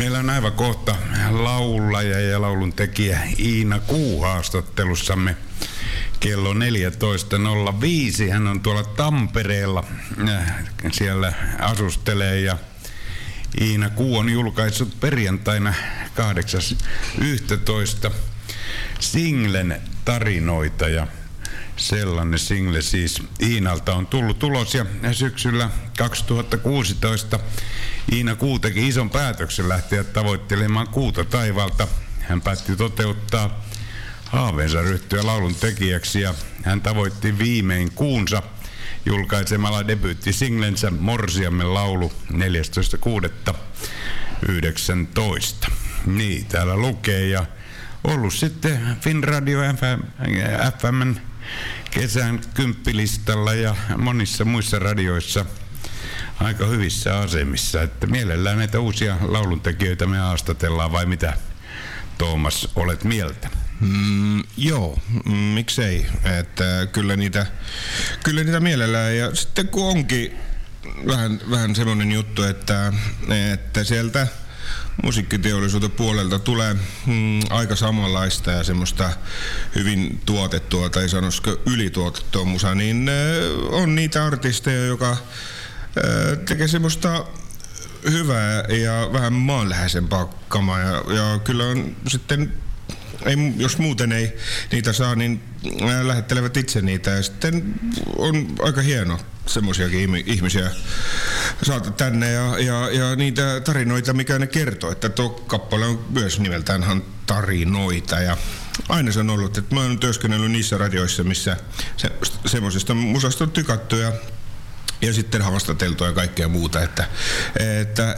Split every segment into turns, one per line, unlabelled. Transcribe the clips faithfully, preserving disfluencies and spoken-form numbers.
Meillä on aivan kohta laulaja ja laulun tekijä Iina Kuu haastattelussamme kello neljätoista nolla viisi. Hän on tuolla Tampereella, siellä asustelee ja Iina Kuu on julkaissut perjantaina kahdeksas yhdestoista singlen Tarinoita ja sellainen single siis Iinalta on tullut tulos ja syksyllä kaksituhattakuusitoista Iina Kuu teki ison päätöksen lähteä tavoittelemaan kuuta taivaalta. Hän päätti toteuttaa haaveensa ryhtyä laulun tekijäksi ja hän tavoitti viimein kuunsa julkaisemalla debyyttisinglensä Morsiamme laulu neljästoista kuudetta yhdeksäntoista. Niin, täällä lukee ja ollut sitten Finradio F M:n kesän kymppilistalla ja monissa muissa radioissa aika hyvissä asemissa, että mielellään näitä uusia lauluntekijöitä me haastatellaan, vai mitä Tuomas olet mieltä?
Mm, joo, mm, miksei, että kyllä niitä, kyllä niitä mielellään ja sitten kun onkin vähän, vähän semmoinen juttu, että, että sieltä musiikkiteollisuuden puolelta tulee mm, aika samanlaista ja semmoista hyvin tuotettua tai sanoisiko ylituotettua musaa, niin äh, on niitä artisteja, joka äh, tekee semmoista hyvää ja vähän maanläheisempää kamaa ja, ja kyllä on sitten, ei, jos muuten ei niitä saa, niin lähettelevät itse niitä ja sitten on aika hieno semmoisiakin ihmisiä saada tänne ja, ja, ja niitä tarinoita, mikä ne kertoo, että tuo kappale on myös nimeltäänhan Tarinoita ja aina se on ollut, että mä oon työskennellyt niissä radioissa, missä se, semmoisesta musasta on tykattu ja ja sitten haastateltua ja kaikkea muuta, että, että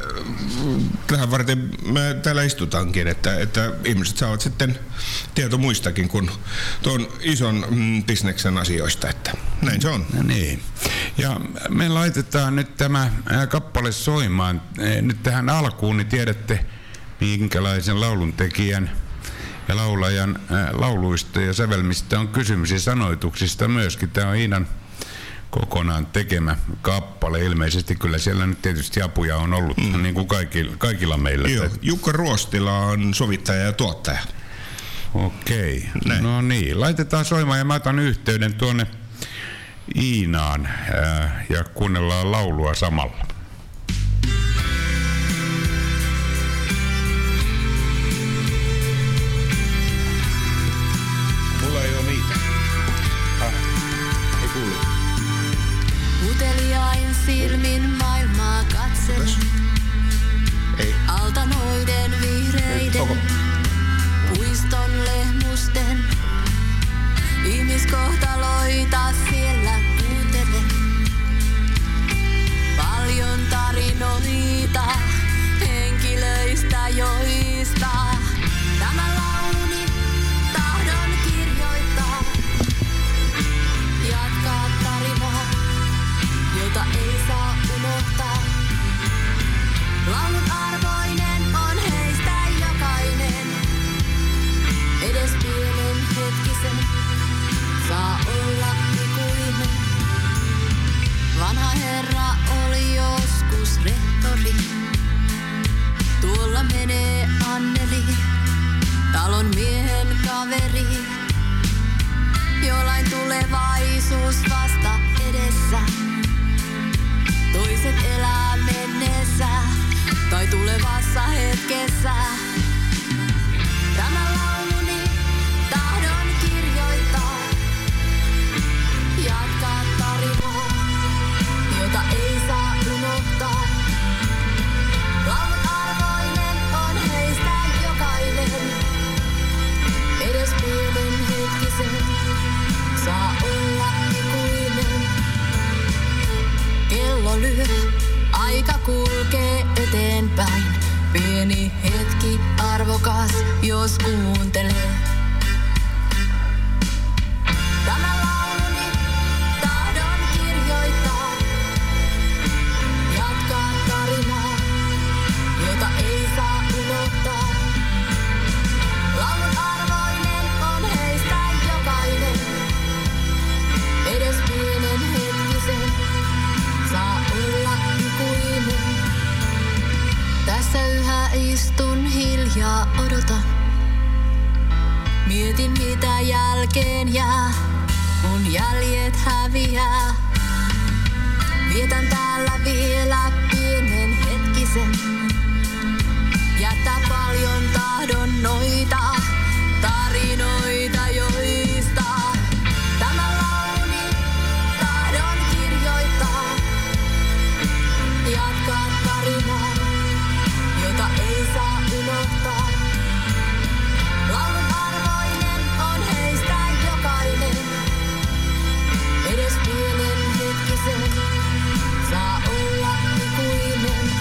tähän varten me täällä istutaankin, että, että ihmiset saavat sitten tieto muistakin kuin tuon ison mm, bisneksen asioista, että näin se on.
No niin. Ja me laitetaan nyt tämä kappale soimaan. Nyt tähän alkuun, niin tiedätte minkälaisen lauluntekijän ja laulajan lauluista ja sävelmistä on kysymys ja sanoituksista myöskin. Tämä on Iinan kokonaan tekemä kappale. Ilmeisesti kyllä siellä nyt tietysti apuja on ollut, mm. niin kuin kaikilla, kaikilla meillä.
Joo, Jukka Ruostila on sovittaja ja tuottaja.
Okei, näin. No niin, laitetaan soimaan ja mä otan yhteyden tuonne Iinaan ää, ja kuunnellaan laulua samalla.
Mulla ei ole niitä. Ah, ei kuulu.
Uteliain silmin maailmaa katselen.
Ei.
Altanoiden vihreiden, puiston lehmusten. Ihmiskohtaloita siellä kuuntelen. Paljon tarinoita henkilöistä, joista tämä lauluni tahdon kirjoittaa. Jatkaa tarinaa, jota ei saa unohtaa. Laulun arvoinen on heistä jokainen. Edes pienen hetkisen saa olla ikuinen. Vanha herra oli joskus rehtori. Tuolla menee Anneli, talon miehen kaveri. Jollain tulevaisuus vasta edessä. Toiset elää mennessä tai tulevassa hetkessä. Tämä lauluni tahdon kirjoittaa. Jatkaa tarinaa, jota ei saa unohtaa. Laulun arvoinen on heistä jokainen. Edes pienen hetkisen saa olla ikuinen. Kello lyö, aika kulkee eteenpäin. Pieni hetki arvokas, jos kuuntelee. Tämä lauluni tahdon kirjoittaa. Jatkaa tarinaa, jota ei saa unohtaa. Laulun arvoinen on heistä jokainen. Edes pienen hetkisen saa olla ikuinen. Tässä yhä istun hiljaa odotan. Mietin mitä jälkeen jää, kun jäljet häviää. Vietän täällä vielä pienen hetkisen. Jättää paljon tahdon noita tarinoita, joista tämä lauluni tahdon kirjoittaa. Jatkaa tarinaa, jota ei saa unohtaa. Laulun arvoinen on heistä jokainen. Edes pienen hetkisen saa olla ikuinen.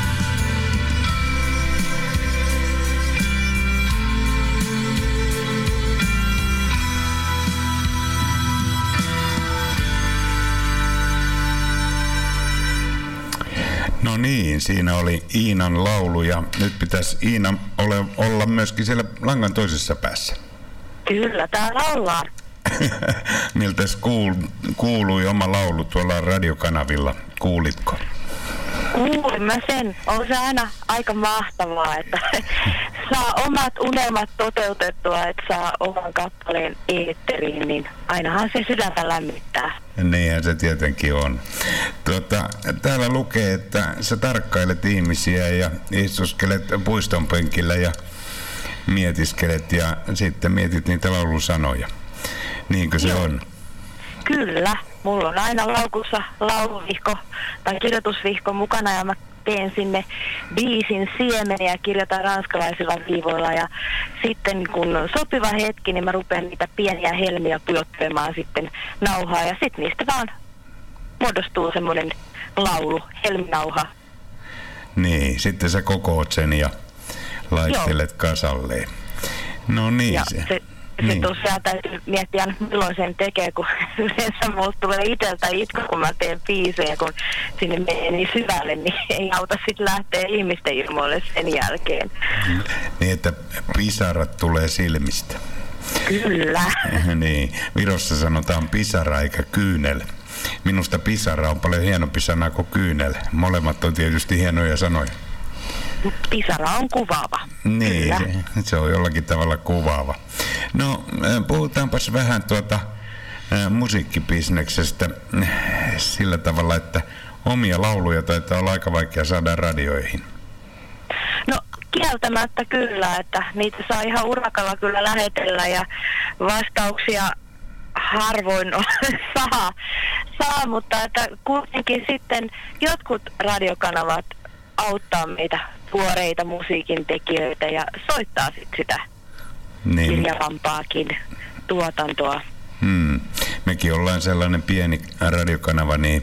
No niin, siinä oli Iinan laulu ja nyt pitäisi Iina ole, olla myöskin siellä langan toisessa päässä.
Kyllä, täällä ollaan.
Miltäs kuul, kuului oma laulu tuolla radiokanavilla? Kuulitko?
Kuulin mä sen. On se aina aika mahtavaa, että saa omat unelmat toteutettua, että saa oman kappaleen eetteriin, niin ainahan se sydäntä lämmittää.
Niinhän se tietenkin on. Tuota, täällä lukee, että sä tarkkailet ihmisiä ja istuskelet puiston penkillä ja mietiskelet ja sitten mietit niitä laulusanoja. Niinkö se
Joo.
on?
Kyllä. Mulla on aina laukussa lauluvihko tai kirjoitusvihko mukana ja mä teen sinne biisin siemeniä ja kirjoitan ranskalaisilla viivoilla ja sitten kun sopiva hetki, niin mä rupean niitä pieniä helmiä pujottelemaan sitten nauhaa ja sitten niistä vaan muodostuu semmoinen laulu, helminauha.
Niin, sitten sä kokoot sen ja laittelet Joo. kasalleen. No niin
ja
se.
se Se
niin.
tosiaan täytyy miettiä, milloin sen tekee, kun yleensä mulle tulee itseltä itku, kun mä teen biisejä, kun sinne menee niin syvälle, niin ei auta sitten lähteä ihmisten ilmoille sen jälkeen.
Niin, että pisarat tulee silmistä.
Kyllä.
Niin, Virossa sanotaan pisara eikä kyynel. Minusta pisara on paljon hienompi sana kuin kyynel. Molemmat on tietysti hienoja sanoja.
Pisara on kuvaava.
Niin,
Kyllä.
se, se on jollakin tavalla kuvaava. No, puhutaanpas vähän tuota ä, musiikkibisneksestä sillä tavalla, että omia lauluja taitaa olla aika vaikea saada radioihin.
No kieltämättä kyllä, että niitä saa ihan urakalla kyllä lähetellä ja vastauksia harvoin saa, saa, mutta että kuitenkin sitten jotkut radiokanavat auttaa meitä tuoreita musiikin tekijöitä ja soittaa sit sitä
Niin.
hiljavampaakin tuotantoa.
Hmm. Mekin ollaan sellainen pieni radiokanava, niin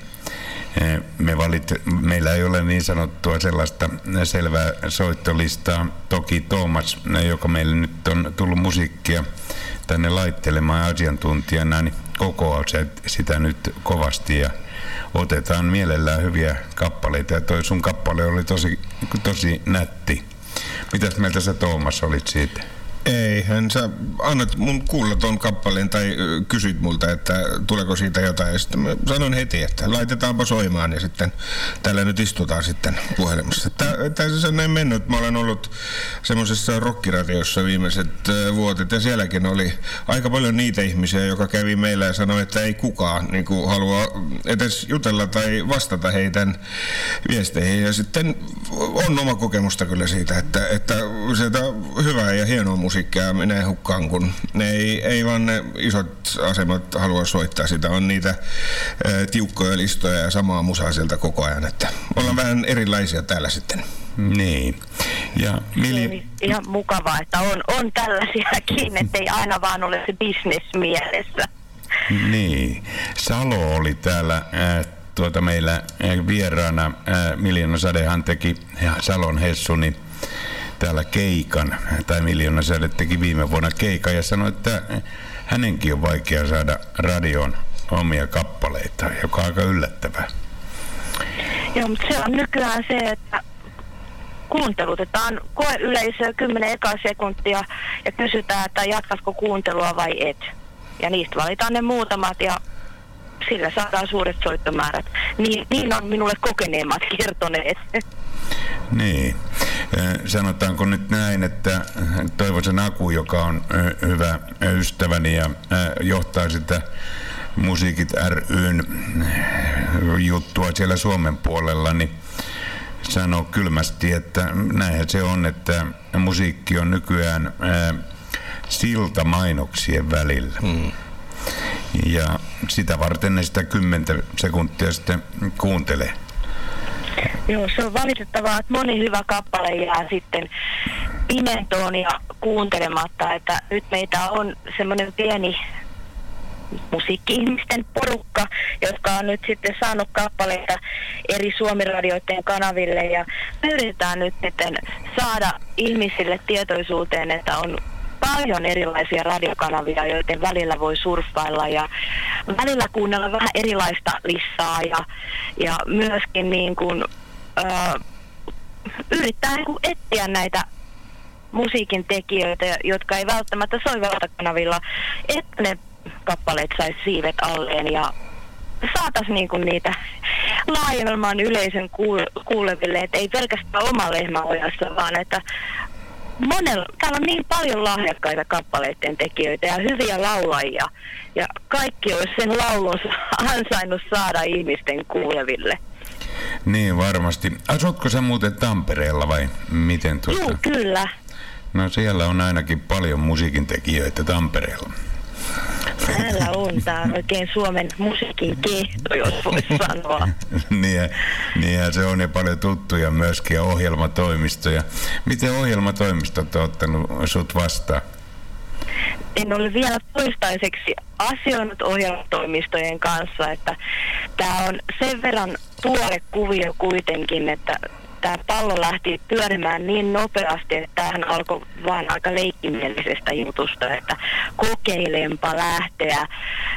me valit, meillä ei ole niin sanottua sellaista selvää soittolistaa. Toki Toomas, joka meille nyt on tullut musiikkia tänne laittelemaan asiantuntijana, niin kokoaa sitä nyt kovasti ja otetaan mielellään hyviä kappaleita. Ja toi sun kappale oli tosi, tosi nätti. Mitäs mieltä sä, Toomas, olit siitä?
Eihän sä annat mun kuulla ton kappaleen tai ö, kysyt multa, että tuleeko siitä jotain. Ja sitten mä sanon heti, että laitetaanpa soimaan ja sitten täällä nyt istutaan sitten puhelimessa. Tää se on näin mennyt. Mä olen ollut semmoisessa rockiradiossa viimeiset ö, vuodet ja sielläkin oli aika paljon niitä ihmisiä, joka kävi meillä ja sanoi, että ei kukaan niin kuin halua edes jutella tai vastata heidän viesteihin. Ja sitten on oma kokemusta kyllä siitä, että, että sieltä hyvää ja hienoa musiikkia menee hukkaan, kun ne ei, ei vaan ne isot asemat halua soittaa sitä. On niitä ä, tiukkoja listoja ja samaa musaa sieltä koko ajan, että ollaan vähän erilaisia täällä sitten.
Niin. Ja Mili...
Niin, ihan mukavaa, että on, on tällaisiakin, ettei aina vaan ole se business mielessä.
Niin. Salo oli täällä äh, tuota meillä äh, vieraana. Äh, Miljoona Sadehan teki Salon Hessuni täällä keikan, tai Miljoona Sade teki viime vuonna keikan ja sanoi, että hänenkin on vaikea saada radioon omia kappaleita, joka on aika yllättävää.
Joo, mutta se on nykyään se, että kuuntelutetaan koeyleisöä kymmenen ekaa sekuntia ja kysytään, että jatkatko kuuntelua vai et. Ja niistä valitaan ne muutamat ja sillä saadaan suuret soittomäärät. Niin, niin on minulle kokeneemmat kertoneet.
Niin. Sanotaanko nyt näin, että Toivosen Aku, joka on hyvä ystäväni ja johtaa sitä Musiikit ry:n juttua siellä Suomen puolella, niin sanoo kylmästi, että näinhän se on, että musiikki on nykyään silta mainoksien välillä. Hmm. Ja sitä varten ne sitä kymmentä sekuntia sitten kuuntelee.
Joo, se on valitettavaa, että moni hyvä kappale jää sitten pimentoon ja kuuntelematta, että nyt meitä on semmoinen pieni musiikki-ihmisten porukka, jotka on nyt sitten saanut kappaleita eri Suomi-radioiden kanaville, ja me yritetään nyt sitten saada ihmisille tietoisuuteen, että on paljon erilaisia radiokanavia, joiden välillä voi surffailla ja välillä kuunnella vähän erilaista listaa ja, ja myöskin niin kuin, ö, yrittää niin kuin etsiä näitä musiikin tekijöitä, jotka ei välttämättä soi valtakanavilla, että ne kappaleet saisi siivet alleen ja saataisiin niin kuin niitä laajemman yleisön kuuleville, että ei pelkästään oma lehmä ojassa, vaan että monella, täällä on niin paljon lahjakkaita kappaleiden tekijöitä ja hyviä laulajia, ja kaikki olisi sen laulunsa ansainnut saada ihmisten kuuleville.
Niin varmasti. Asutko sä muuten Tampereella vai miten tuota?
Joo, kyllä.
No siellä on ainakin paljon musiikin tekijöitä Tampereella.
Täällä on. Tää on oikein Suomen musiikin kehto, jos voisi sanoa.
niin, niinhän se on, ja paljon tuttuja myöskin, ja ohjelmatoimistoja. Miten ohjelmatoimistot on ottanut sut vastaan?
En ole vielä toistaiseksi asioinut ohjelmatoimistojen kanssa, että tämä on sen verran tuore kuvio kuitenkin, että tämä pallo lähti pyörimään niin nopeasti, että tämähän alkoi vaan aika leikkimielisestä jutusta, että kokeilempa lähteä.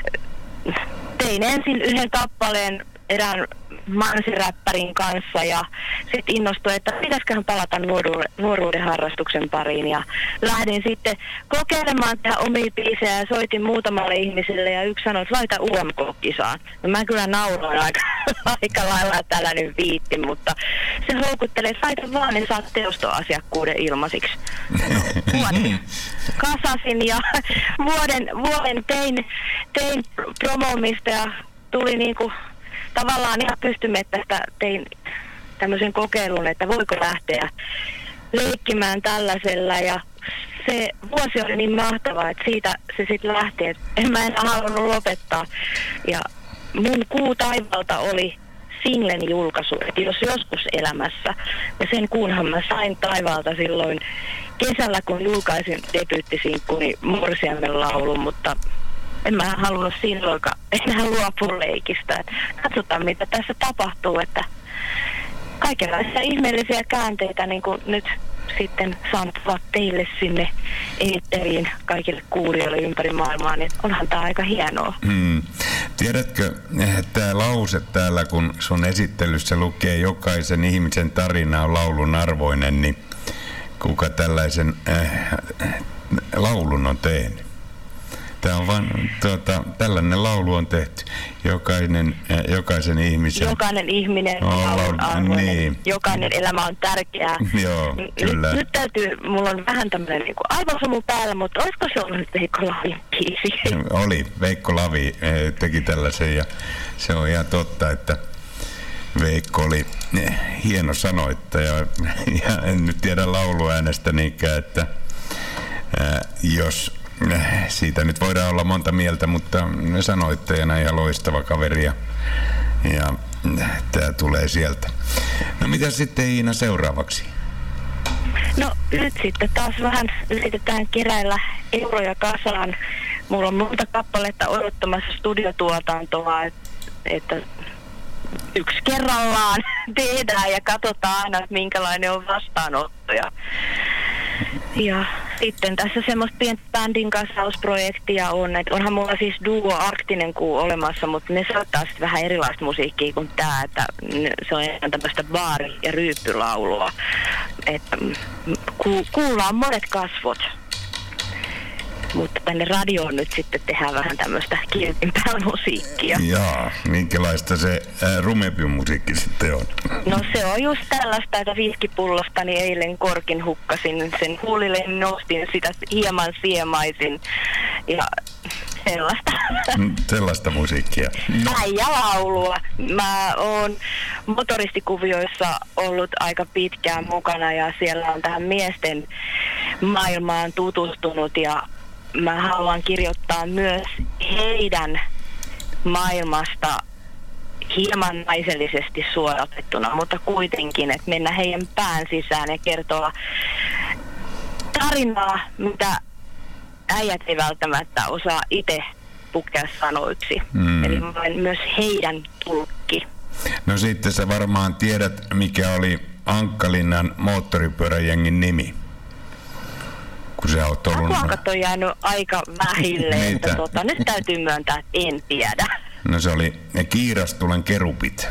Tein ensin yhden kappaleen erään mansiräppärin kanssa ja sitten innostuin, että pitäisiköhän palata nuoruuden, nuoruuden harrastuksen pariin, ja lähdin sitten kokeilemaan tehdä omia biisejä ja soitin muutamalle ihmiselle, ja yksi sanoi, että laita U M K-kisaan. No mä kyllä nauroin aika, aika lailla, että täällä nyt viitti, mutta se houkuttelee, että laita vaan, niin saat teostoasiakkuuden ilmaisiksi. No, vuoden kasasin ja vuoden, vuoden tein, tein promoomista ja tuli niinku tavallaan ihan pystymettästä tein tämmöisen kokeilun, että voiko lähteä leikkimään tällaisella, ja se vuosi oli niin mahtava, että siitä se sitten lähti, että en mä enää halunnut lopettaa, ja mun Kuu taivalta oli singlen julkaisu, että jos joskus elämässä, ja sen kuunhan mä sain taivaalta silloin kesällä, kun julkaisin debyyttisinkkuni Morsiamen laulun, mutta en mä halunnut silloinkaan enää luopua leikistä. Et katsotaan, mitä tässä tapahtuu, että kaikenlaisia ihmeellisiä käänteitä, niin kuin nyt sitten saan tulla teille sinne eetteriin kaikille kuulijoille ympäri maailmaa, niin onhan tämä aika hienoa. Hmm.
Tiedätkö, tämä lause täällä, kun sun esittelyssä lukee jokaisen ihmisen tarina on laulun arvoinen, niin kuka tällaisen äh, laulun on tehnyt? Tämä on vain, tuota, tällainen laulu on tehty. Jokainen, jokaisen ihmisen...
Jokainen ihminen on laulun arvoinen. Niin. Jokainen elämä on tärkeää.
Joo, kyllä.
Nyt, nyt täytyy, mulla on vähän tämmöinen niin aivosomu päällä, mutta olisiko se ollut Veikko Lavin biisi?
Oli. Veikko Lavi teki tällaisen, ja se on ihan totta, että Veikko oli hieno sanoittaja. Ja en nyt tiedä lauluäänestä niinkään, että ää, jos... Siitä nyt voidaan olla monta mieltä, mutta sanoittajana ihan loistava kaveri, ja, ja tämä tulee sieltä. No mitä sitten, Iina, seuraavaksi?
No nyt sitten taas vähän yritetään keräillä euroja kasaan. Mulla on monta kappaletta odottamassa studiotuotantoa, että, että yksi kerrallaan tehdään ja katsotaan aina, että minkälainen on vastaanotto. Ja, ja sitten tässä semmoista pientä bändin kasausprojektia on, että onhan mulla siis duo Arktinen Kuu olemassa, mutta ne soittaa sitten vähän erilaista musiikkia kuin tää, että se on enemmän tämmöistä baari- ja ryyppylaulua, että ku, kuullaan monet kasvot. mutta tänne radioon nyt sitten tehdään vähän tämmöistä kiltimpää musiikkia.
Jaa, minkälaista se ää, rumempi musiikki sitten on?
No se on just tällaista, että viiskipullosta niin eilen korkin hukkasin sen huulille, nostin sitä hieman siemaisin ja sellaista.
Sellaista musiikkia.
No. Äijälaulua. Mä oon motoristikuvioissa ollut aika pitkään mukana ja siellä on tähän miesten maailmaan tutustunut ja mä haluan kirjoittaa myös heidän maailmasta hieman naisellisesti suodatettuna, mutta kuitenkin, että mennä heidän pään sisään ja kertoa tarinaa, mitä äijät ei välttämättä osaa itse pukea sanoiksi. Mm. Eli mä olen myös heidän tulkki.
No sitten sä varmaan tiedät, mikä oli Ankkalinnan moottoripyöräjengin nimi. Kun sä oot ollut...
Akuankat on jäänyt aika vähille, että tota, nyt täytyy myöntää, että en tiedä.
No se oli ne Kiirastulen kerupit.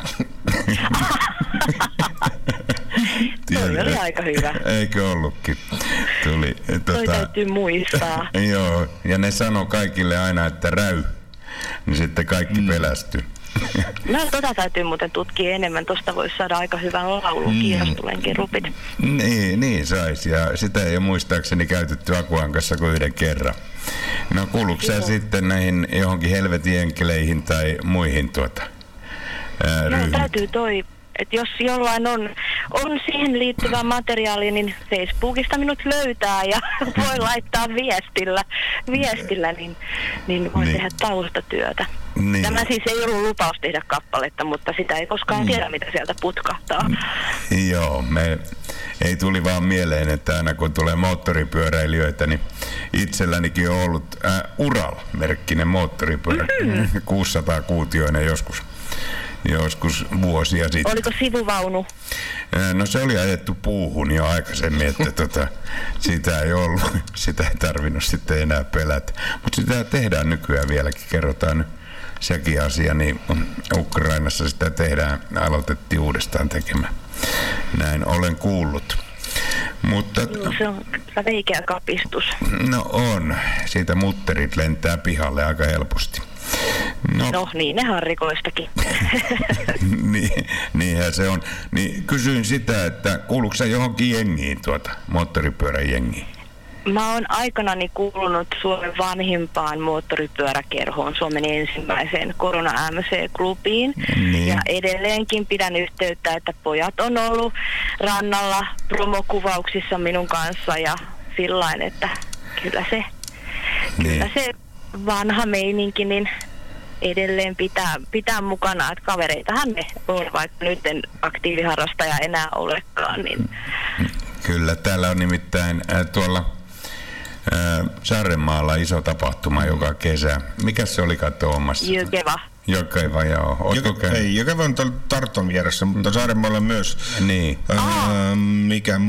Toi oli aika hyvä.
Eikö ollutkin? Tuli,
tota, toi täytyy muistaa.
Joo, ja ne sanoi kaikille aina, että räy. Niin sitten kaikki mm. pelästyi.
No tota täytyy muuten tutkia enemmän. Tosta voisi saada aika hyvän laulun, mm. Kiirastulen kerupit.
Niin, niin saisi. Ja sitä ei ole muistaakseni käytetty Akuankassa kuin yhden kerran. No kuuluuko sä sitten näihin johonkin helvetin enkeleihin tai muihin tuota ää,
no, täytyy toi, että jos jollain on, on siihen liittyvä materiaali, niin Facebookista minut löytää ja voi laittaa viestillä, viestillä niin, niin voi niin. tehdä taustatyötä. Niin. Tämä siis ei ollut lupaus tehdä kappaletta, mutta sitä ei koskaan mm. tiedä, mitä sieltä putkahtaa.
Joo, me ei tuli vaan mieleen, että aina kun tulee moottoripyöräilijöitä, niin itsellänikin on ollut äh, Ural-merkkinen moottoripyörä, mm-hmm. kuusisataa kuutioinen joskus. Joskus vuosia sitten.
Oliko sivuvaunu?
No se oli ajettu puuhun jo aikaisemmin, että tota, sitä ei ollut, sitä ei tarvinnut sitten enää pelätä. Mutta sitä tehdään nykyään vieläkin, kerrotaan nyt sekin asia, niin Ukrainassa sitä tehdään, aloitettiin uudestaan tekemään. Näin olen kuullut. Mutta,
no, se on veikeä kapistus.
No on, siitä mutterit lentää pihalle aika helposti.
No, no niin, ne harrikoistakin.
niin, niinhän se on. Niin, kysyin sitä, että kuuluuko sä johonkin jengiin tuota, moottoripyöräjengiin?
Mä oon aikanani kuulunut Suomen vanhimpaan moottoripyöräkerhoon, Suomen ensimmäiseen Korona M C-klubiin. Niin. Ja edelleenkin pidän yhteyttä, että pojat on ollut rannalla promokuvauksissa minun kanssa ja sillain, että kyllä se, niin. kyllä se vanha meininki niin edelleen pitää, pitää mukana, että kavereitahan ne on, vaikka nyt en aktiiviharrastaja enää olekaan. Niin.
Kyllä, täällä on nimittäin äh, tuolla äh, Saarenmaalla iso tapahtuma joka kesä. Mikäs se olikaan Tuomassa?
Jokeva.
Jokeva, joo.
Jokeva, ei, Jokeva on tuolla Tarton vieressä, mutta Saarenmaalla myös.
Niin.
Äh, mikä,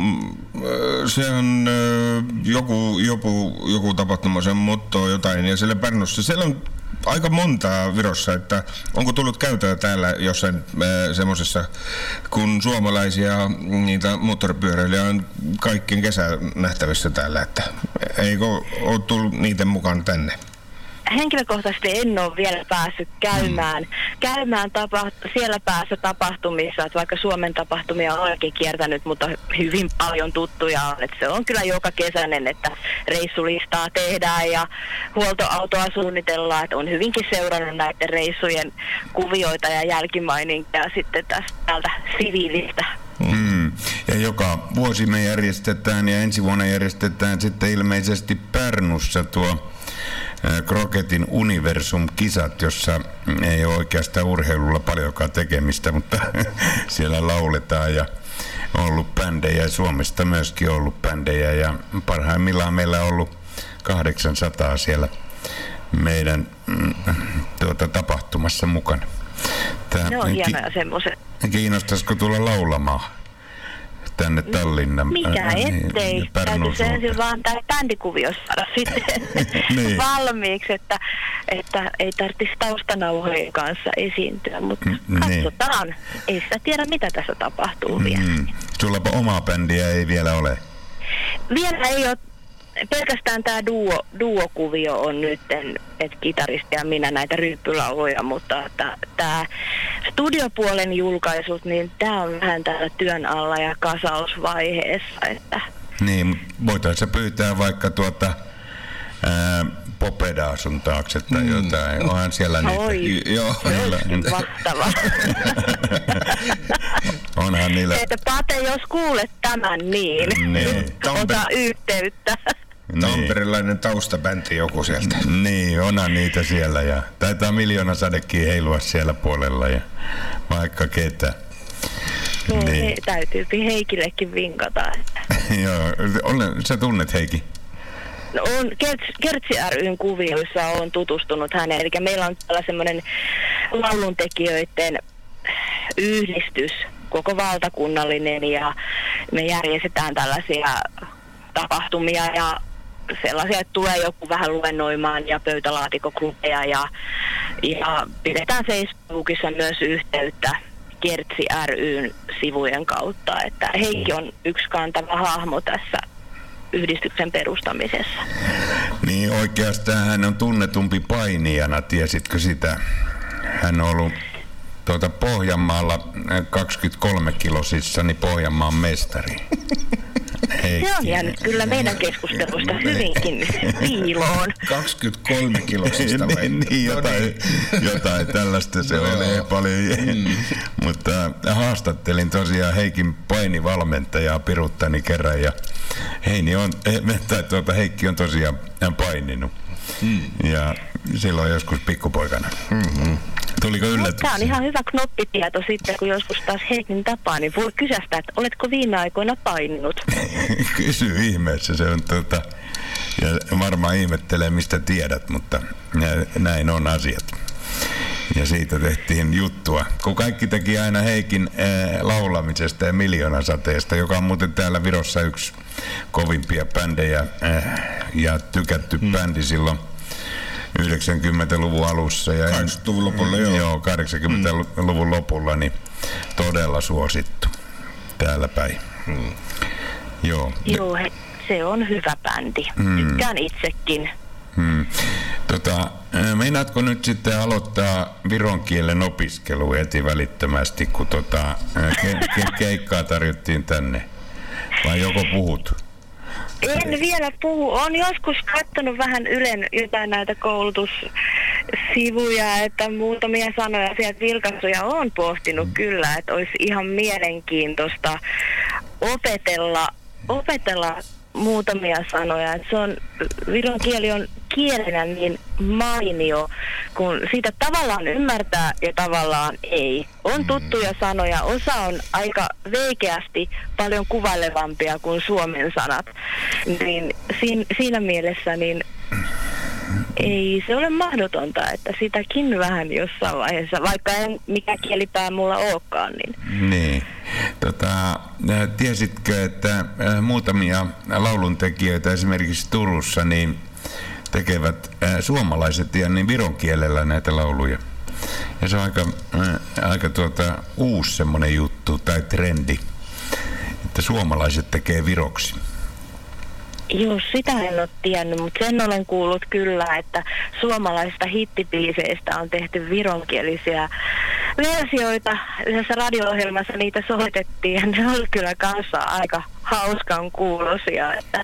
se on äh, joku, joku, joku tapahtuma, se on motto jotain, ja siellä Pärnussa, siellä on aika montaa Virossa, että onko tullut käytöä täällä jossain äh, semmoisessa, kun suomalaisia niitä moottoripyöräilijöitä on kaikkien kesä nähtävissä täällä, että eikö ole tullut niiden mukaan tänne?
Henkilökohtaisesti en ole vielä päässyt käymään, käymään tapa, siellä päässä tapahtumissa, että vaikka Suomen tapahtumia olenkin kiertänyt, mutta hyvin paljon tuttuja on. Että se on kyllä joka kesäinen, että reissulistaa tehdään ja huoltoautoa suunnitellaan, että on hyvinkin seurannut näiden reissujen kuvioita ja jälkimaininkia sitten tästä täältä siviilistä.
Mm. Ja joka vuosi me järjestetään ja ensi vuonna järjestetään sitten ilmeisesti Pärnussa tuo Kroketin Universum-kisat, jossa ei ole oikeastaan urheilulla paljonkaan tekemistä, mutta siellä lauletaan ja on ollut bändejä ja Suomesta myöskin on ollut bändejä ja parhaimmillaan meillä on ollut kahdeksansataa siellä meidän mm, tuota, tapahtumassa mukana. Tää,
ne on
ki-
hienoja semmoiset.
Kiinnostaisiko tulla laulamaan tänne Tallinnan?
Mikä ettei. Täytyisi ensin vaan tämä bändikuvio saada sitten niin. valmiiksi, että, että ei tarvitsisi taustanauhojen kanssa esiintyä, mutta mm, katsotaan. Niin. Ei sitä tiedä, mitä tässä tapahtuu mm. vielä.
Sullapa omaa bändiä ei vielä ole?
Vielä ei ole, pelkästään tämä duo, duokuvio on nyt, että kitaristi ja minä näitä ryyppylauluja, mutta tämä studiopuolen julkaisut, niin tämä on vähän täällä työn alla ja kasausvaiheessa. Että.
Niin, voitaisiin pyytää vaikka tuota ää, Popedaa sun taakse tai mm. jotain. Onhan siellä niitä.
Oi,
joo,
se mahtava.
Onhan niillä.
Että Pate, jos kuulet tämän, niin,
niin.
ota yhteyttä.
Tamperilainen taustabändi joku sieltä.
Niin, onhan niitä siellä ja taitaa Miljoona sadekin heilua siellä puolella ja vaikka ketä.
No,
niin.
he, täytyy Heikillekin vinkata.
Joo, olen, sä tunnet Heikki?
No, on Kertsi ry:n kuvioissa on tutustunut häneen, eli meillä on täällä semmoinen lauluntekijöiden yhdistys, koko valtakunnallinen, ja me järjestetään tällaisia tapahtumia ja sellaisia, että tulee joku vähän luennoimaan ja pöytälaatikoklubeja ja, ja pidetään Facebookissa myös yhteyttä Kertsi ry:n sivujen kautta, että Heikki on yksi kantava hahmo tässä yhdistyksen perustamisessa.
Niin oikeastaan hän on tunnetumpi painijana, tiesitkö sitä? Hän on ollut tuota Pohjanmaalla kaksikymmentäkolme kilosissa, niin Pohjanmaan mestari. Heikki.
Se on jäänyt kyllä meidän keskustelusta hyvinkin piiloon.
kaksikymmentäkolme kilosista vai?
niin, niin, jotain, jotain tällaista se on, ei paljon. Mm. Mutta haastattelin tosiaan Heikin painivalmentajaa Piruttani kerran ja Heini on, tai tuota, Heikki on tosiaan paininut. Mm. Ja silloin joskus pikkupoikana. Mm-hmm. Tuliko yllätys?
Tämä on ihan hyvä knoppitieto sitten, kun joskus taas Heikin tapaa, niin voi kysästä, että oletko viime aikoina paininut?
Kysy ihmeessä, se on tota, ja varmaan ihmettelee mistä tiedät, mutta näin on asiat. Ja siitä tehtiin juttua, kun kaikki teki aina Heikin ää, laulamisesta ja Miljoonasateesta, joka on muuten täällä Virossa yksi kovimpia bändejä ää, ja tykätty hmm. bändi silloin yhdeksänkymmentäluvun alussa ja
kahdeksankymmentäluvun lopulla, joo.
joo, kahdeksankymmentäluvun mm. lopulla, niin todella suosittu täällä päin. Mm. Joo.
Joo, he, se on hyvä bändi. Mm. Tykkään itsekin.
Mm. Tota, meinaatko nyt sitten aloittaa viron kielen opiskelu heti välittömästi, kun tota, ke- ke- keikkaa tarjottiin tänne? Vai joko puhut?
En vielä puhu. Olen joskus katsonut vähän Ylen jotain näitä koulutussivuja, että muutamia sanoja sieltä vilkaisuja olen pohtinut mm. kyllä, että olisi ihan mielenkiintoista opetella, opetella muutamia sanoja. Että se on, viron kieli on kielenä niin mainio, kun siitä tavallaan ymmärtää ja tavallaan ei. On tuttuja sanoja, osa on aika veikeästi paljon kuvailevampia kuin suomen sanat. Niin siinä, siinä mielessä niin ei se ole mahdotonta, että sitäkin vähän jossain vaiheessa, vaikka en mikä kielipää mulla olekaan. Niin.
Niin. Tota, tiesitkö, että muutamia lauluntekijöitä esimerkiksi Turussa niin tekevät suomalaiset ja niin viron kielellä näitä lauluja? Ja se on aika, aika tuota, uusi semmoinen juttu tai trendi, että suomalaiset tekee viroksi.
Joo, sitä en ole tiennyt, mutta sen olen kuullut kyllä, että suomalaisista hittibiiseistä on tehty vironkielisiä versioita. Yhdessä radio-ohjelmassa niitä soitettiin ja ne oli kyllä kanssa aika hauskan kuulosia. Että,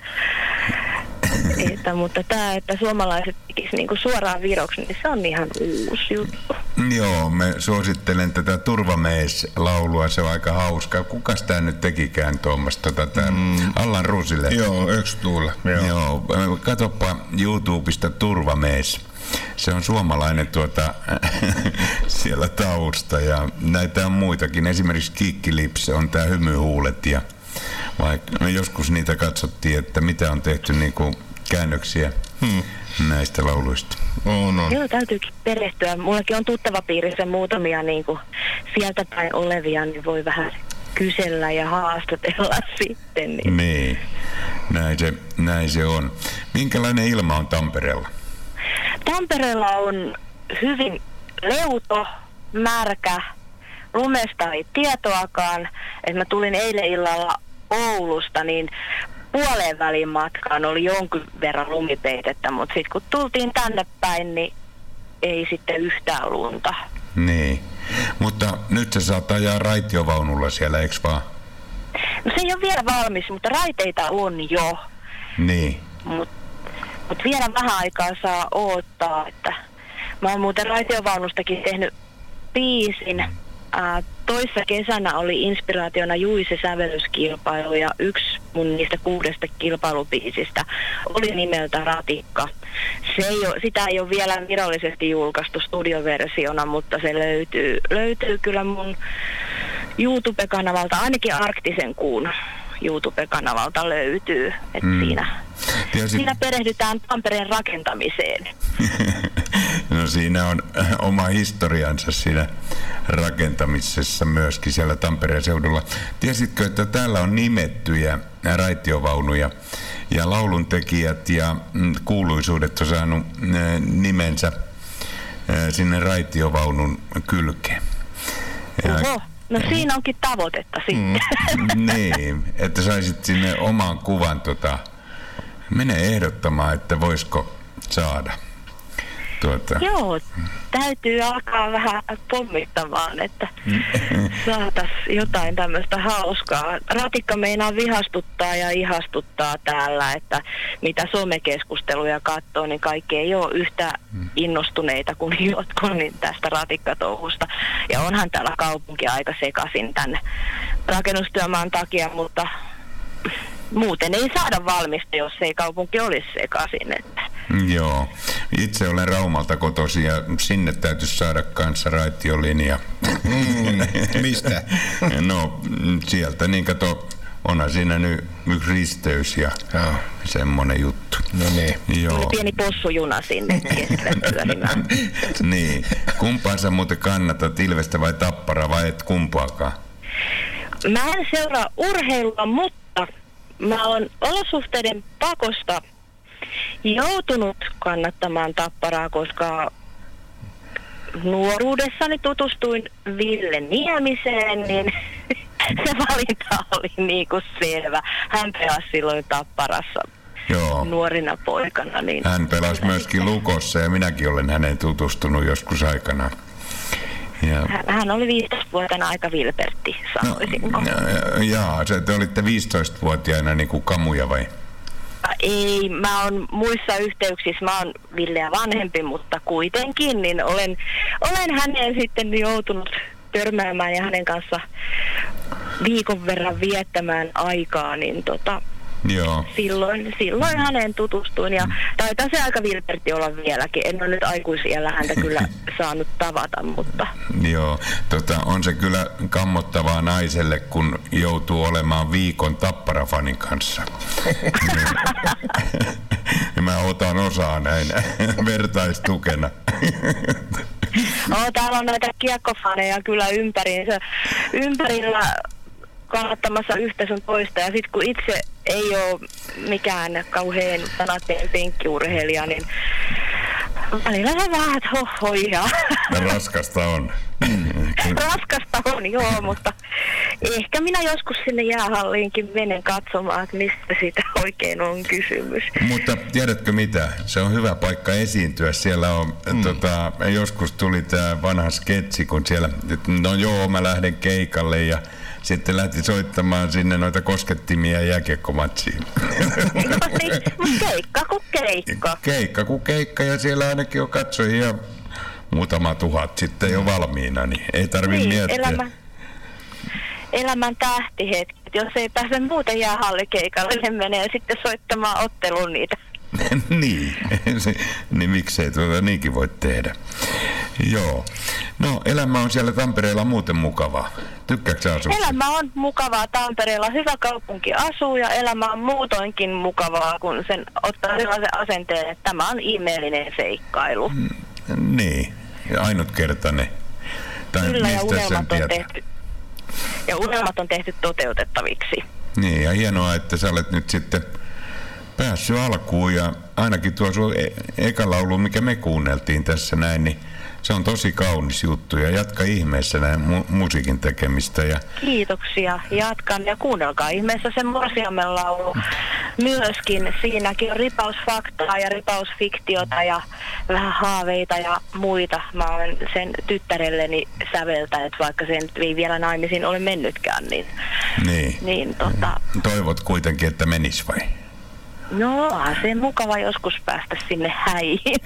että, mutta tämä, että suomalaiset tekisivät niinku suoraan viroksi, niin se on ihan uusi juttu. Joo,
me suosittelen tätä Turvamees-laulua, se on aika hauska. Kukas tämä nyt tekikään tuommoista? Tota, mm. Allan Rusille.
Joo, Ökstuulla.
Joo. Joo, katsopa YouTubesta Turvamees. Se on suomalainen tuota, siellä tausta ja näitä on muitakin. Esimerkiksi Kikkilips on tämä Hymyhuulet ja vaikka me joskus niitä katsottiin, että mitä on tehty niinku käännöksiä hmm. näistä lauluista.
On, on.
Joo, täytyykin perehtyä. Mullakin on tuttava piirissä muutamia niinku sieltä päin olevia, niin voi vähän kysellä ja haastatella sitten. Niin,
niin. Näin, se, näin se on. Minkälainen ilma on Tampereella?
Tampereella on hyvin leuto, märkä, lumesta ei tietoakaan. Et mä tulin eilen illalla Oulusta, niin puoleen välin matkaan oli jonkin verran lumipeitettä, mutta sitten kun tultiin tänne päin, niin ei sitten yhtään lunta.
Niin, mutta nyt sä saat ajaa raitiovaunulla siellä, eikö vaan?
No se ei ole vielä valmis, mutta raiteita on jo.
Niin.
Mutta mut vielä vähän aikaa saa odottaa, että mä oon muuten raitiovaunustakin tehnyt biisin. Ää, toissa kesänä oli inspiraationa Juise sävellyskilpailu ja yksi mun niistä kuudesta kilpailubiisistä oli nimeltä Ratikka. Se ei ole, sitä ei ole vielä virallisesti julkaistu studioversiona, mutta se löytyy, löytyy kyllä mun YouTube-kanavalta, ainakin Arktisen kuun YouTube-kanavalta löytyy. Et mm. siinä, siinä perehdytään Tampereen rakentamiseen.
No siinä on oma historiansa siinä rakentamisessa myöskin siellä Tampereen seudulla. Tiesitkö, että täällä on nimettyjä raitiovaunuja ja lauluntekijät ja kuuluisuudet on saanut nimensä sinne raitiovaunun kylkeen?
Oho, no siinä onkin tavoitetta sitten.
Mm, niin, että saisit sinne oman kuvan. Tota, mene ehdottamaan, että voisiko saada. Tuota.
Joo, täytyy alkaa vähän pommittamaan, että saataisiin jotain tämmöistä hauskaa. Ratikka meinaa vihastuttaa ja ihastuttaa täällä, että mitä somekeskusteluja katsoo, niin kaikki ei ole yhtä innostuneita kuin jotkut niin tästä ratikkatouhusta. Ja onhan täällä kaupunki aika sekaisin tämän rakennustyömaan takia, mutta muuten ei saada valmista, jos ei kaupunki olisi sekaisin. Että.
Joo. Itse olen Raumalta kotoisin ja sinne täytyisi saada kanssa raitiolinja.
Mm, mistä?
No sieltä, niin kato, onhan siinä nyt yksi risteys ja oh. semmoinen juttu.
No niin.
Joo.
Pieni possujuna sinne keskelle pyörimään.
Niin. Kumpaan sä muuten kannatat, Ilvestä vai Tapparaa vai et kumpaakaan?
Mä en seuraa urheilua, mutta mä oon olosuhteiden pakosta joutunut kannattamaan Tapparaa, koska nuoruudessani tutustuin Ville Niemiseen, niin se valinta oli niin kuin selvä. Hän pelasi silloin Tapparassa. Joo. Nuorina poikana. Niin
hän pelasi myöskin Lukossa ja minäkin olen häneen tutustunut joskus aikanaan.
Ja hän, hän oli viisitoistavuotiaana aika vilpertti, sanoisinko.
No, jaa, te olitte viisitoistavuotiaana niin kuin kamuja vai?
Ei, mä oon muissa yhteyksissä, mä oon Villeä vanhempi, mutta kuitenkin, niin olen, olen häneen sitten joutunut törmäämään ja hänen kanssa viikon verran viettämään aikaa, niin tota,
joo.
Silloin, silloin häneen tutustuin ja taitaa se aika vilperti olla vieläkin. En ole nyt aikuisiällä häntä kyllä saanut tavata, mutta... Joo,
tota, on se kyllä kammottavaa naiselle, kun joutuu olemaan viikon Tappara-fanin kanssa. Ja mä otan osaa näin vertaistukena.
No, täällä on näitä kiekkofaneja kyllä ympäriinsä, ympärillä kannattamassa yhtä sun toista. Ja sitten kun itse ei ole mikään kauhean fanaattinen penkkiurheilija, niin välillä se vähän, että hohoja.
Raskasta on.
Raskasta on, joo, mutta ehkä minä joskus sinne jäähalliinkin menen katsomaan, että mistä siitä oikein on kysymys.
Mutta tiedätkö mitä? Se on hyvä paikka esiintyä. Siellä on, mm. tota, joskus tuli tämä vanha sketsi, kun siellä, no joo, mä lähden keikalle ja sitten lähti soittamaan sinne noita koskettimia jääkiekkomatsiin.
No niin, keikka kuin keikka.
Keikka kuin keikka ja siellä ainakin on katsojia muutama tuhat sitten jo valmiina, niin ei tarvitse niin, miettiä.
Elämä, elämän tähtihetki. Jos ei pääse muuten jäähallikeikalle, niin menee sitten soittamaan ottelun niitä.
Niin, niin miksei tuota niinkin voi tehdä. Joo. No, elämä on siellä Tampereella muuten mukavaa. Tykkääkö sä asua?
Elämä on mukavaa Tampereella. Hyvä kaupunki asuu ja elämä on muutoinkin mukavaa, kun sen ottaa sellaisen asenteen, että tämä on ihmeellinen seikkailu.
Mm, niin, ja ainutkertainen. Tai
kyllä, ja unelmat on tehty. Ja unelmat on tehty toteutettaviksi.
Niin, ja hienoa, että sä olet nyt sitten päässyt alkuun ja ainakin tuo sun e- eka laulu, mikä me kuunneltiin tässä näin, niin se on tosi kaunis juttu ja jatka ihmeessä näin mu- musiikin tekemistä. Ja...
Kiitoksia, jatkan ja kuunnelkaa ihmeessä sen Morsiamen laulu. myöskin. Siinäkin on ripaus faktaa ja ripaus fiktiota ja vähän haaveita ja muita. Mä olen sen tyttärelleni säveltänyt, vaikka se nyt ei vielä naimisiin ole mennytkään. Niin,
Niin.
niin tota,
Toivot kuitenkin, että menis vai?
no onhan se mukava joskus päästä sinne häihin.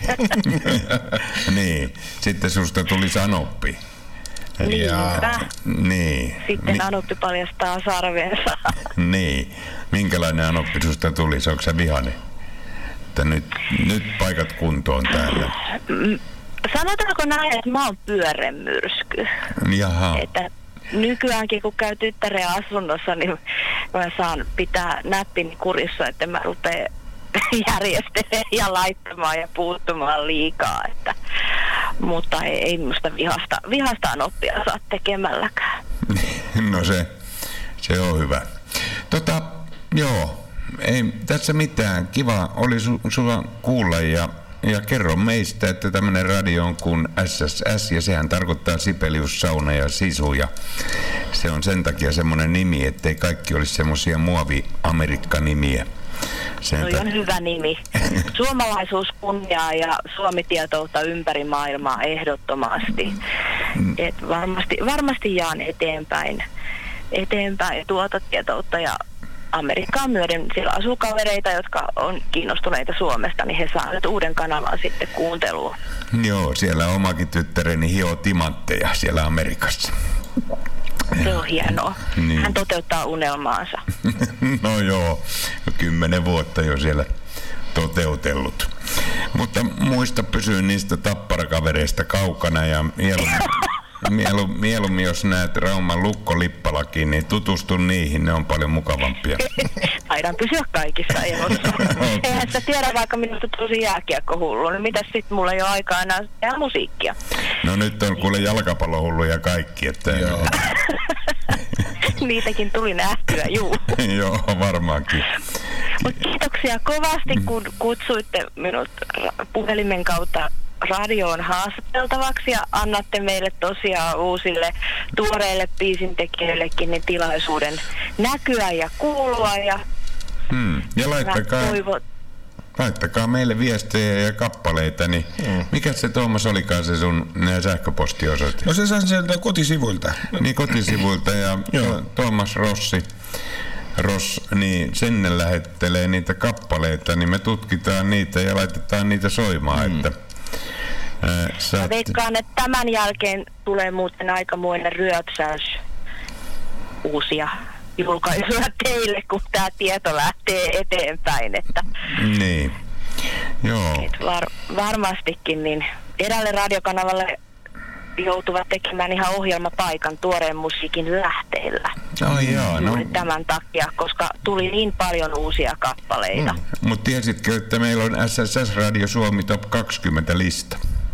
Niin. Sitten susta tuli sanoppi.
Niinpä.
Niin.
Sitten
Mi-
Anoppi paljastaa sarvensa.
Niin. Minkälainen anoppi susta tuli? Onko sä vihainen? Että nyt, nyt paikat kuntoon täällä.
Sanotaanko näin, että mä oon pyörremyrsky.
Jaha.
Että nykyäänkin kun käy tyttären asunnossa, niin mä saan pitää näppini kurissa, että mä rupeen järjestelemään ja laittamaan ja puuttumaan liikaa. Että, mutta ei, ei musta vihasta, vihastaan oppia saa tekemälläkään.
No se, se on hyvä. Tota, joo, ei tässä mitään. Kiva oli su, sua kuulla ja, ja kerro meistä, että tämmönen radio on kuin S S S ja sehän tarkoittaa Sibelius, sauna ja sisu ja se on sen takia semmoinen nimi, ettei kaikki olisi semmoisia muovi-Amerikka-nimiä. Sen
Toi on hyvä nimi. Suomalaisuus kunniaa ja Suomi-tietoutta ympäri maailmaa ehdottomasti. Et varmasti, varmasti jaan eteenpäin, eteenpäin tuota tietoutta ja Amerikkaan myöden. Siellä asuu kavereita, jotka on kiinnostuneita Suomesta, niin he saavat uuden kanavan sitten kuuntelua.
Joo, siellä omakin tyttäreni hioo timantteja siellä Amerikassa.
Se on hienoa.
Niin.
Hän toteuttaa unelmaansa.
No joo, kymmenen vuotta jo siellä toteutellut. Mutta muista pysyä niistä tapparakavereista kaukana ja mieluummin, mielu, mieluummin jos näet Rauman Lukko-Lippalakin, niin tutustu niihin, ne on paljon mukavampia.
Taidan pysyä kaikissa elossa. Eihän sitä tiedä, vaikka minusta tosi jääkiekkohullu, niin mitäs sit mulla ei ole aikaa enää tehdä musiikkia.
No nyt on kuule jalkapallohulluja kaikki, että
Joo.
Niitäkin tuli nähtyä, juu.
joo, varmaankin.
Mut kiitoksia kovasti, kun kutsuitte minut ra- puhelimen kautta radioon haastateltavaksi ja annatte meille tosiaan uusille tuoreille biisintekijöillekin niin tilaisuuden näkyä ja kuulua ja
Hmm. Ja laittakaa,
toivot.
laittakaa meille viestejä ja kappaleita, niin
Hmm.
mikä se Tuomas olikaan se sun nää sähköpostiosoite?
No se saa sieltä kotisivuilta.
Niin kotisivuilta ja
Joo.
Tuomas Rossi, Ross, niin sinne lähettelee niitä kappaleita, niin me tutkitaan niitä ja laitetaan niitä soimaan, mm. että ää, sä oot-
Veikkaan, että tämän jälkeen tulee muuten aikamoinen ryöpsäys uusia julkaisuja teille, kun tämä tieto lähtee eteenpäin. Että,
Niin, joo,
et var, varmastikin niin eräälle radiokanavalle joutuvat tekemään ihan ohjelmapaikan tuoreen musiikin lähteillä.
ai jaa, no,
Juuri tämän takia, koska tuli niin paljon uusia kappaleita. Mm.
mutta tiesitkö, että meillä on S S S Radio Suomi Top kaksikymmentä lista?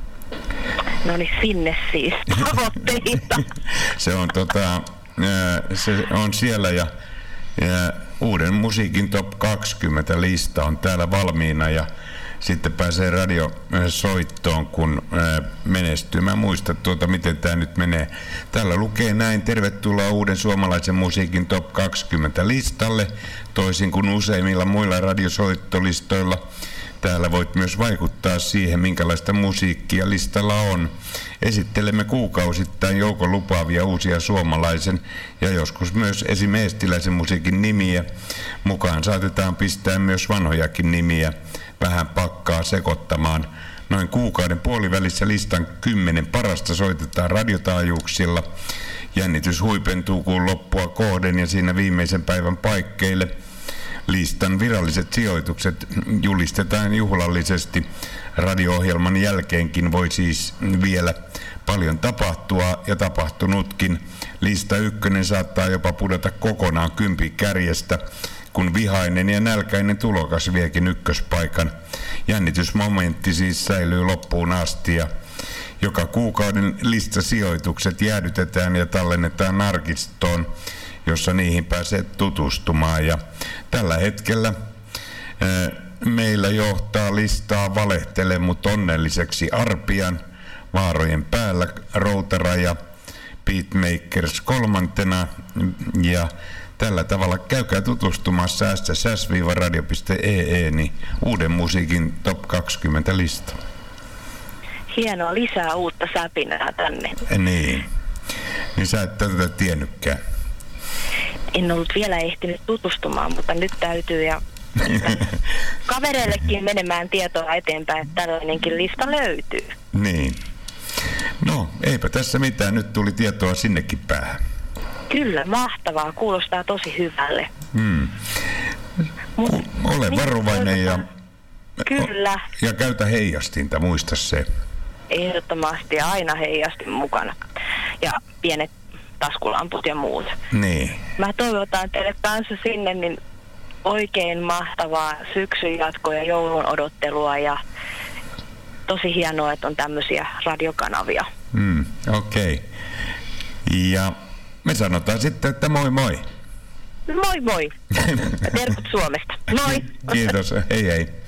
No niin, sinne siis tavoitteita.
Se on tota, ää, se on siellä ja, ja uuden musiikin Top kaksikymmentä lista on täällä valmiina ja sitten pääsee radiosoittoon, kun ää, menestyy. Mä muistan tuota, miten tämä nyt menee. Täällä lukee näin: tervetuloa uuden suomalaisen musiikin Top kaksikymmentä listalle, toisin kuin useimmilla muilla radiosoittolistoilla. Täällä voit myös vaikuttaa siihen, minkälaista musiikkia listalla on. Esittelemme kuukausittain joukon lupaavia uusia suomalaisen ja joskus myös esimeestiläisen musiikin nimiä. Mukaan saatetaan pistää myös vanhojakin nimiä vähän pakkaa sekoittamaan. Noin kuukauden puolivälissä listan kymmenen parasta soitetaan radiotaajuuksilla. Jännitys huipentuu kuun loppua kohden ja siinä viimeisen päivän paikkeille. Listan viralliset sijoitukset julistetaan juhlallisesti. Radio-ohjelman jälkeenkin voi siis vielä paljon tapahtua ja tapahtunutkin. Lista ykkönen saattaa jopa pudota kokonaan kympin kärjestä, kun vihainen ja nälkäinen tulokas viekin ykköspaikan. Jännitysmomentti siis säilyy loppuun asti ja joka kuukauden listasijoitukset jäädytetään ja tallennetaan arkistoon, jossa niihin pääsee tutustumaan. Ja tällä hetkellä ää, meillä johtaa listaa Valehtele mut onnelliseksi Arpian, Vaarojen päällä Routaraja, Beatmakers kolmantena ja tällä tavalla käykää tutustumassa s s s radio piste e e niin uuden musiikin top kaksikymmentä lista.
Hienoa, lisää uutta säpinää tänne.
Niin. Niin sä et tätä tiennytkään.
En ollut vielä ehtinyt tutustumaan, mutta nyt täytyy ja kavereillekin menemään tietoa eteenpäin, että tällainenkin lista löytyy.
Niin. No, eipä tässä mitään. Nyt tuli tietoa sinnekin päähän.
Kyllä, mahtavaa. Kuulostaa tosi hyvälle.
Hmm.
Mut,
Ole
niin,
varovainen ja,
kyllä.
ja käytä heijastinta, muista se.
Ehdottomasti aina heijastin mukana. Ja pienet taskulamput ja muut.
Niin.
Mä toivotan teille kanssa sinne niin oikein mahtavaa syksyn jatkoa ja joulun odottelua ja tosi hienoa, että on tämmöisiä radiokanavia.
Mm, okei. Okay. Ja me sanotaan sitten, että moi moi.
Moi moi. Terkut Suomesta. Moi.
Kiitos. Hei hei.